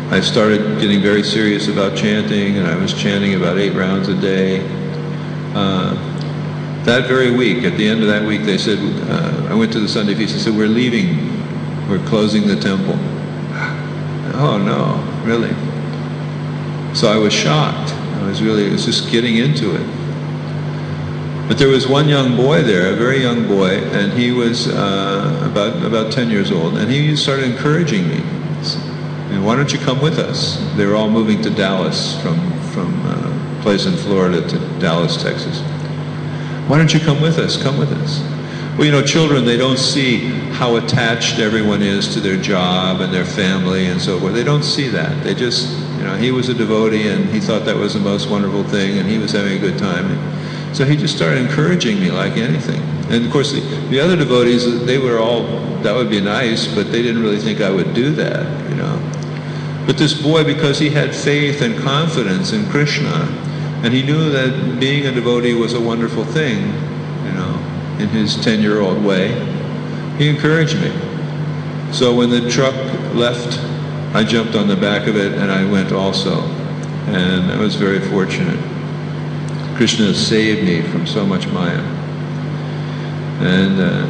I started getting very serious about chanting, and I was chanting about eight rounds a day. Uh, that very week, at the end of that week, they said, uh, I went to the Sunday feast and said, we're leaving, we're closing the temple. Oh no, really? So I was shocked. I was really, I was just getting into it. But there was one young boy there, a very young boy, and he was uh, about about ten years old, and he started encouraging me. And why don't you come with us? They were all moving to Dallas from from uh, a place in Florida to Dallas, Texas. Why don't you come with us? Come with us. Well, you know, children, they don't see how attached everyone is to their job and their family and so forth. They don't see that. They just, you know, he was a devotee and he thought that was the most wonderful thing and he was having a good time. So he just started encouraging me like anything. And of course, the, the other devotees, they were all, that would be nice, but they didn't really think I would do that, you know. But this boy, because he had faith and confidence in Krishna, and he knew that being a devotee was a wonderful thing, you know, in his ten-year-old way, he encouraged me. So when the truck left, I jumped on the back of it and I went also. And I was very fortunate. Krishna saved me from so much Maya. And uh,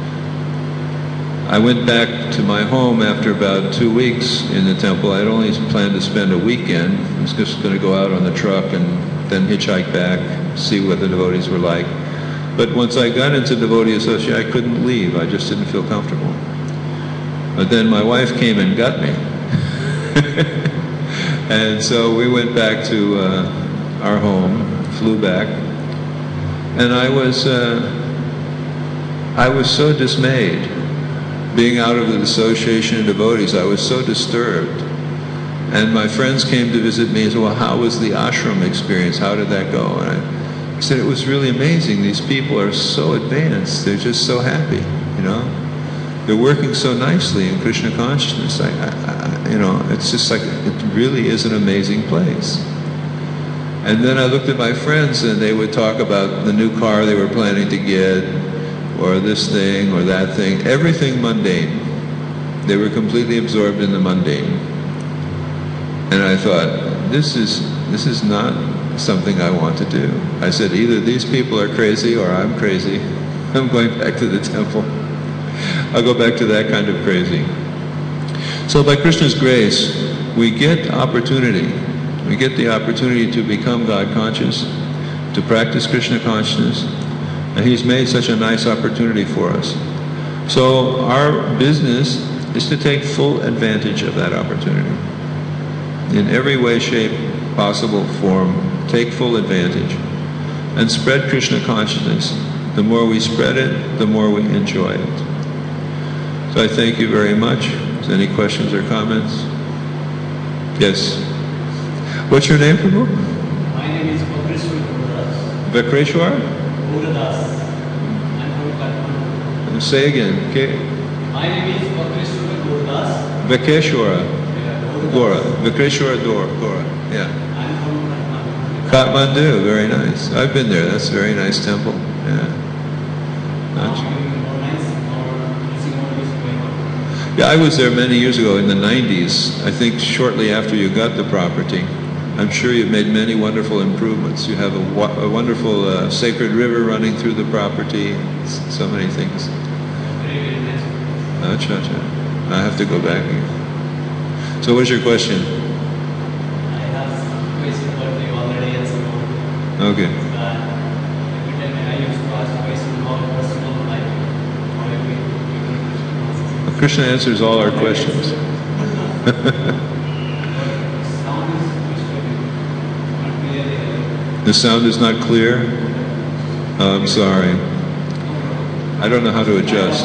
I went back to my home after about two weeks in the temple. I had only planned to spend a weekend. I was just going to go out on the truck and then hitchhike back, see what the devotees were like. But once I got into devotee association, I couldn't leave. I just didn't feel comfortable. But then my wife came and got me. And so we went back to uh, our home, flew back, and I was, uh, I was so dismayed. Being out of the association of devotees, I was so disturbed. And my friends came to visit me and said, well, how was the ashram experience? How did that go? And I, I said, it was really amazing. These people are so advanced. They're just so happy, you know. They're working so nicely in Krishna consciousness. I, I, I, you know, it's just like, it really is an amazing place. And then I looked at my friends and they would talk about the new car they were planning to get, or this thing, or that thing, everything mundane. They were completely absorbed in the mundane. And I thought, this is, this is not something I want to do. I said, either these people are crazy or I'm crazy. I'm going back to the temple. I'll go back to that kind of crazy. So by Krishna's grace, we get opportunity. We get the opportunity to become God conscious, to practice Krishna consciousness, and He's made such a nice opportunity for us. So our business is to take full advantage of that opportunity. In every way, shape, possible form, take full advantage and spread Krishna consciousness. The more we spread it, the more we enjoy it. So I thank you very much. Is there any questions or comments? Yes. What's your name, Prabhu? My name is Vakreshwar Gauradas. Vakreshwar? Gauradas. I'm from Kathmandu. Say again. Okay. My name is Vakreshwar Gauradas. Vakreshwara. Gora. Vakreshwara Gora. Yeah. I'm from Kathmandu. Kathmandu. Very nice. I've been there. That's a very nice temple. Yeah. Yeah, I was there many years ago in the nineties. I think shortly after you got the property. I'm sure you've made many wonderful improvements. You have a, wa a wonderful uh, sacred river running through the property. So many things. Very, very nice. Acha, acha. I have to go back here. So what's your question? I have some questions, but you already answered. Okay. Uh, every time I used to ask questions about personal life, how you will Well, Krishna answers all our questions. The sound is not clear? Oh, I'm sorry. I don't know how to adjust.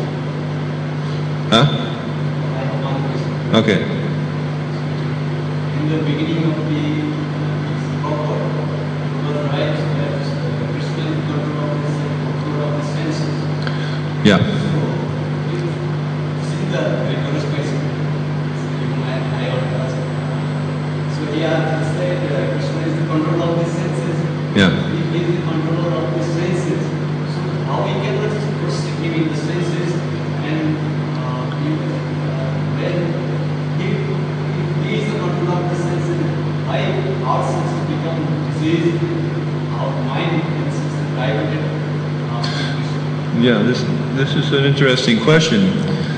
Huh? Okay. In the beginning of the proper, you were right that Krishna is control of the senses. Yeah. So, see the rigorous question. Even I, I already asked. So here he said uh, Krishna is the controller of the senses. Yeah. He is the controller of the senses. So how we cannot proceed giving the senses and uh, if, uh, when he, if he is why our senses become diseased, our mind is diverted. Uh, Yeah, this this is an interesting question.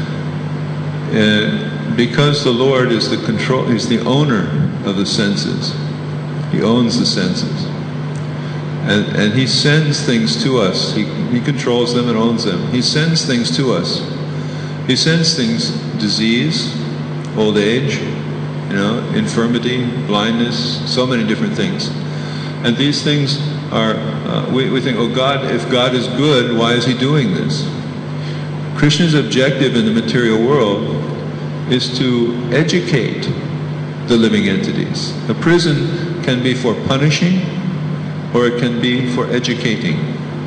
Uh, because the Lord is the control, He's the owner of the senses. He owns the senses, and and He sends things to us. He He controls them and owns them. He sends things to us. He sends things: disease, old age, you know, infirmity, blindness, so many different things. And these things are, uh, we, we think, oh God, if God is good, why is He doing this? Krishna's objective in the material world is to educate the living entities. A prison can be for punishing, or it can be for educating.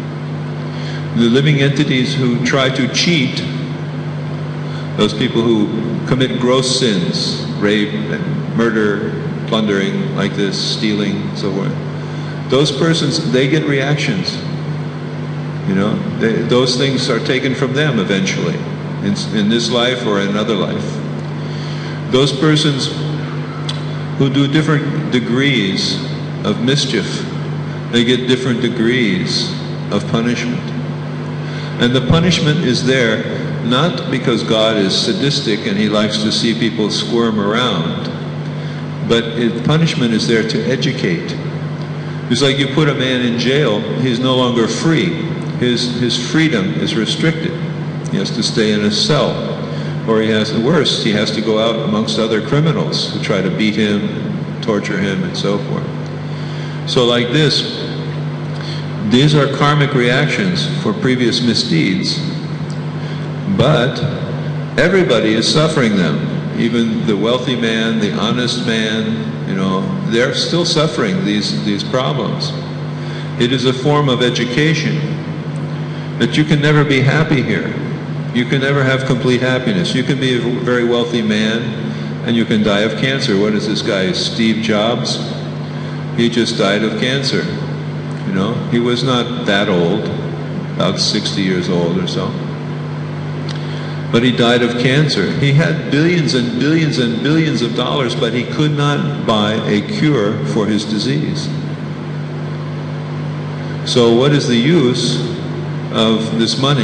The living entities who try to cheat, those people who commit gross sins, rape and murder, plundering like this, stealing, so forth, those persons, they get reactions. You know, they, those things are taken from them eventually, in, in this life or in another life. Those persons who do different degrees of mischief, they get different degrees of punishment. And the punishment is there not because God is sadistic and He likes to see people squirm around, but it, punishment is there to educate. It's like you put a man in jail, he's no longer free. His, his freedom is restricted. He has to stay in a cell. Or he has, worse, he has to go out amongst other criminals who try to beat him, torture him, and so forth. So like this, these are karmic reactions for previous misdeeds. But everybody is suffering them. Even the wealthy man, the honest man, you know, they're still suffering these, these problems. It is a form of education that you can never be happy here. You can never have complete happiness. You can be a very wealthy man and you can die of cancer. What is this guy, Steve Jobs? He just died of cancer. You know, he was not that old, about sixty years old or so. But he died of cancer. He had billions and billions and billions of dollars, but he could not buy a cure for his disease. So what is the use of this money?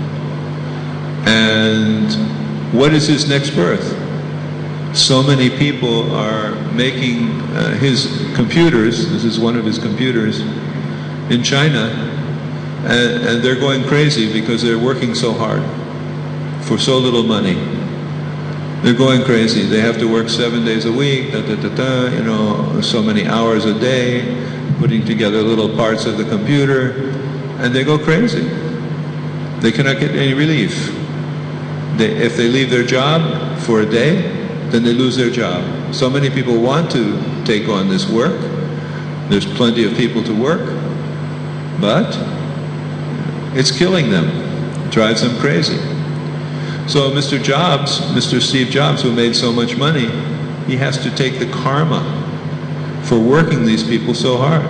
And what is his next birth? So many people are making uh, his computers, this is one of his computers, in China, and, and they're going crazy because they're working so hard for so little money. They're going crazy. They have to work seven days a week, da, da, da, da, you know, so many hours a day, putting together little parts of the computer, and they go crazy. They cannot get any relief. They, if they leave their job for a day, then they lose their job. So many people want to take on this work. There's plenty of people to work, but it's killing them. It drives them crazy. So Mister Jobs, Mister Steve Jobs, who made so much money, he has to take the karma for working these people so hard,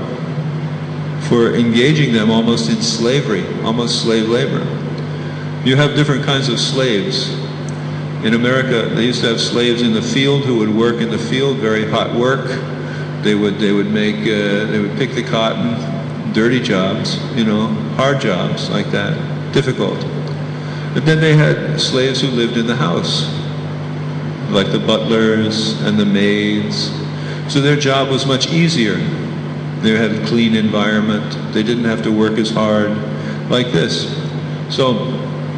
for engaging them almost in slavery, almost slave labor. You have different kinds of slaves. In America, they used to have slaves in the field who would work in the field, very hot work. They would they would make uh, they would pick the cotton, dirty jobs, you know, hard jobs like that, difficult. But then they had slaves who lived in the house, like the butlers and the maids. So their job was much easier. They had a clean environment. They didn't have to work as hard, like this. So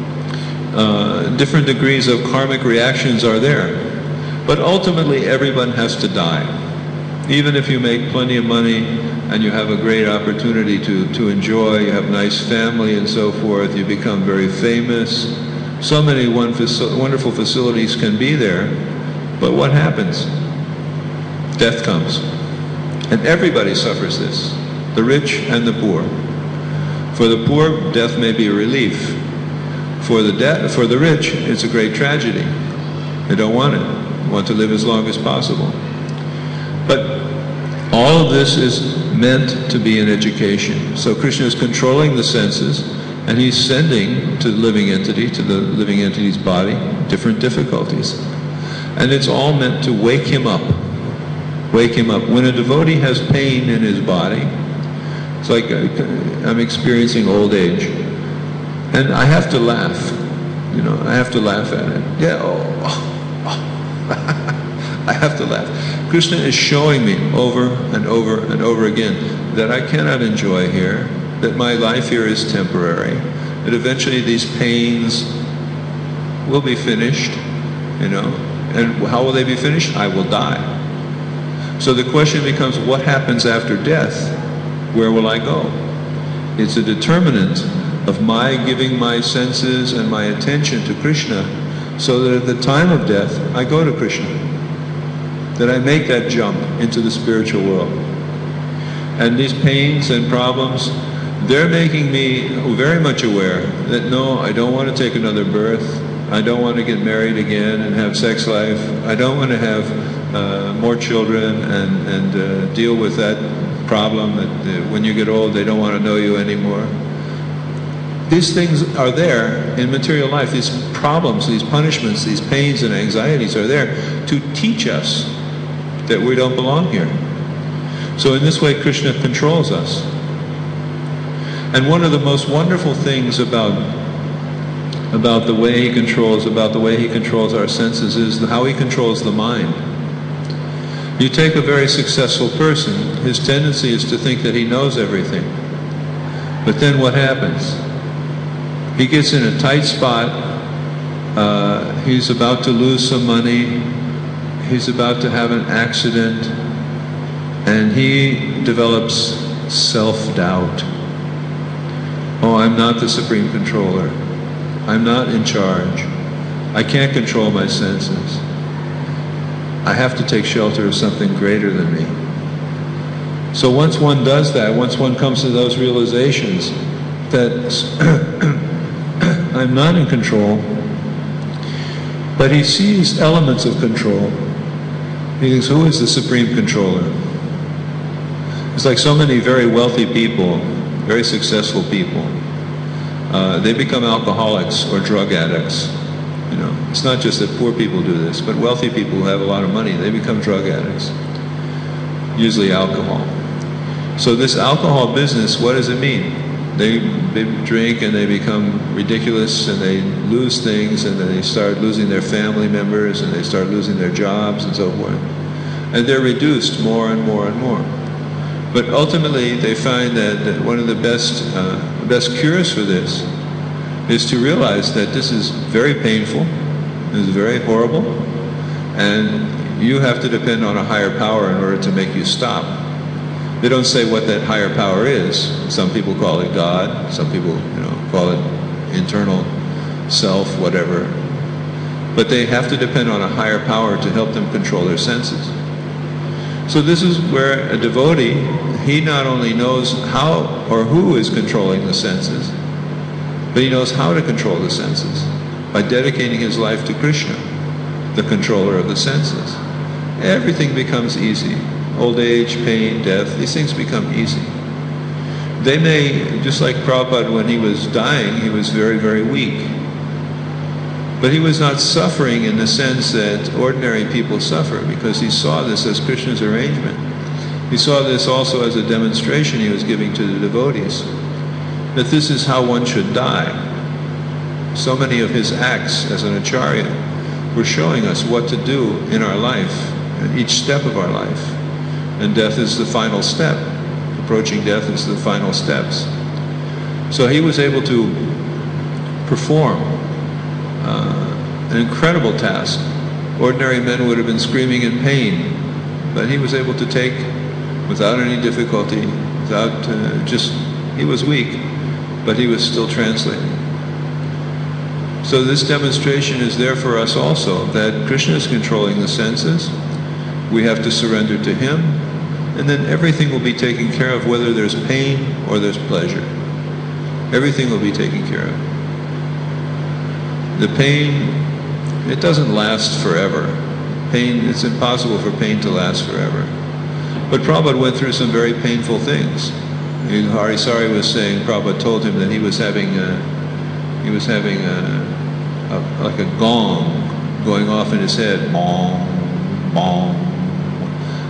uh, different degrees of karmic reactions are there. But ultimately everyone has to die. Even if you make plenty of money and you have a great opportunity to, to enjoy, you have a nice family and so forth, you become very famous. So many one faci- wonderful facilities can be there, but what happens? Death comes. And everybody suffers this, the rich and the poor. For the poor, death may be a relief. For the, de- for the rich, it's a great tragedy. They don't want it. They want to live as long as possible. But all of this is meant to be an education. So Krishna is controlling the senses, and He's sending to the living entity, to the living entity's body, different difficulties. And it's all meant to wake him up. wake him up. When a devotee has pain in his body, it's like I'm experiencing old age, and I have to laugh. You know, I have to laugh at it. Yeah, oh, oh, oh. I have to laugh. Krishna is showing me over and over and over again that I cannot enjoy here, that my life here is temporary, that eventually these pains will be finished, you know, and how will they be finished? I will die. So the question becomes, what happens after death? Where will I go? It's a determinant of my giving my senses and my attention to Krishna, so that at the time of death, I go to Krishna, that I make that jump into the spiritual world. And these pains and problems, they're making me very much aware that no, I don't want to take another birth, I don't want to get married again and have sex life, I don't want to have uh, more children and, and uh, deal with that problem that uh, when you get old they don't want to know you anymore. These things are there in material life. These problems, these punishments, these pains and anxieties are there to teach us that we don't belong here. So in this way, Krishna controls us. And one of the most wonderful things about, about the way he controls, about the way he controls our senses is how he controls the mind. You take a very successful person, his tendency is to think that he knows everything. But then what happens? He gets in a tight spot, uh, he's about to lose some money, he's about to have an accident, and he develops self-doubt. Oh, I'm not the Supreme Controller. I'm not in charge. I can't control my senses. I have to take shelter of something greater than me. So once one does that, once one comes to those realizations that I'm not in control, but he sees elements of control. He thinks, who is the Supreme Controller? It's like so many very wealthy people, very successful people, uh, they become alcoholics or drug addicts. You know, it's not just that poor people do this, but wealthy people who have a lot of money, they become drug addicts, usually alcohol. So this alcohol business, what does it mean? They, they drink and they become ridiculous and they lose things and then they start losing their family members and they start losing their jobs and so forth. And they're reduced more and more and more. But ultimately they find that, that one of the best, uh, best cures for this is to realize that this is very painful, this is very horrible, and you have to depend on a higher power in order to make you stop. They don't say what that higher power is. Some people call it God, some people, you know, call it internal self, whatever. But they have to depend on a higher power to help them control their senses. So this is where a devotee, he not only knows how or who is controlling the senses, but he knows how to control the senses by dedicating his life to Krishna, the controller of the senses. Everything becomes easy. Old age, pain, death, these things become easy. They may, just like Prabhupada when he was dying, he was very, very weak. But he was not suffering in the sense that ordinary people suffer, because he saw this as Krishna's arrangement. He saw this also as a demonstration he was giving to the devotees, that this is how one should die. So many of his acts as an acharya were showing us what to do in our life, in each step of our life. And death is the final step. Approaching death is the final steps. So he was able to perform uh, an incredible task. Ordinary men would have been screaming in pain, but he was able to take, without any difficulty, without uh, just, he was weak, but he was still translating. So this demonstration is there for us also, that Krishna is controlling the senses. We have to surrender to him, and then everything will be taken care of, whether there's pain or there's pleasure. Everything will be taken care of. The pain, it doesn't last forever. Pain, it's impossible for pain to last forever. But Prabhupada went through some very painful things. Harisari was saying, Prabhupada told him that he was having a, he was having a, a, like a gong going off in his head, bong, bong.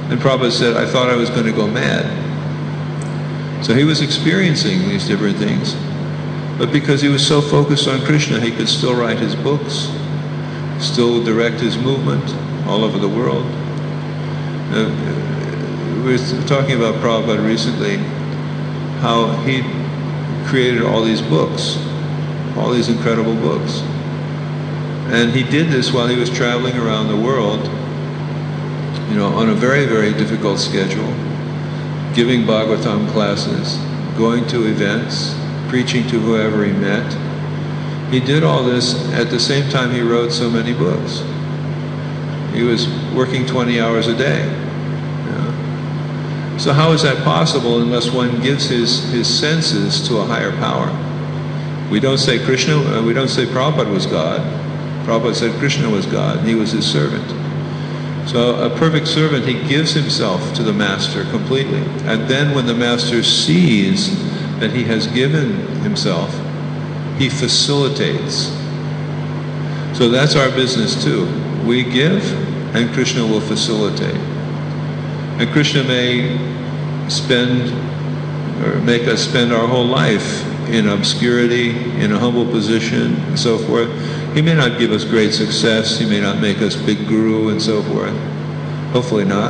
And Prabhupada said, I thought I was going to go mad. So he was experiencing these different things. But because he was so focused on Krishna, he could still write his books, still direct his movement all over the world. Uh, we were talking about Prabhupada recently, how he created all these books, all these incredible books. And he did this while he was traveling around the world, you know, on a very, very difficult schedule, giving Bhagavatam classes, going to events, preaching to whoever he met. He did all this at the same time he wrote so many books. He was working twenty hours a day. You know. So how is that possible unless one gives his, his senses to a higher power? We don't say Krishna, uh, we don't say Prabhupada was God. Prabhupada said Krishna was God, and he was his servant. So a perfect servant, he gives himself to the master completely. And then when the master sees that he has given himself, he facilitates. So that's our business too. We give, and Krishna will facilitate. And Krishna may spend, or make us spend our whole life in obscurity, in a humble position, and so forth. He may not give us great success, he may not make us big guru and so forth. Hopefully not.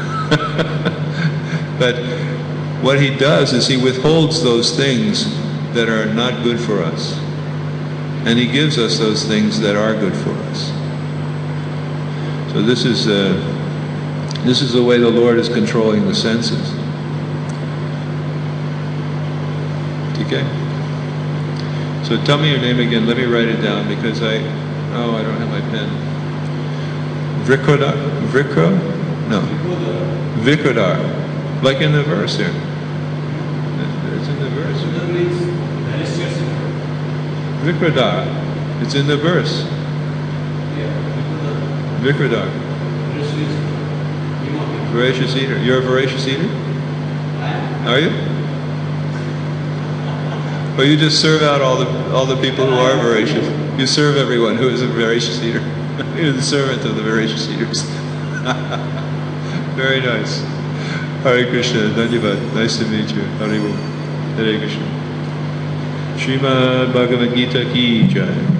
But what he does is he withholds those things that are not good for us. And he gives us those things that are good for us. So this is, uh, this is the way the Lord is controlling the senses. Okay? So tell me your name again. Let me write it down because I, oh, I don't have my pen. Vikrodar? Vikro? No. Vikrodar. Like in the verse here. It's in the verse. Vikrodar. It's in the verse. Vikrodar. Voracious eater. You're a voracious eater? Are you? Or you just serve out all the all the people who are voracious. You serve everyone who is a voracious eater. You're the servant of the voracious eaters. Very nice. Hare Krishna, Dhanyavad. Nice to meet you. Hare Hare Krishna. Srimad Bhagavad Gita ki jai.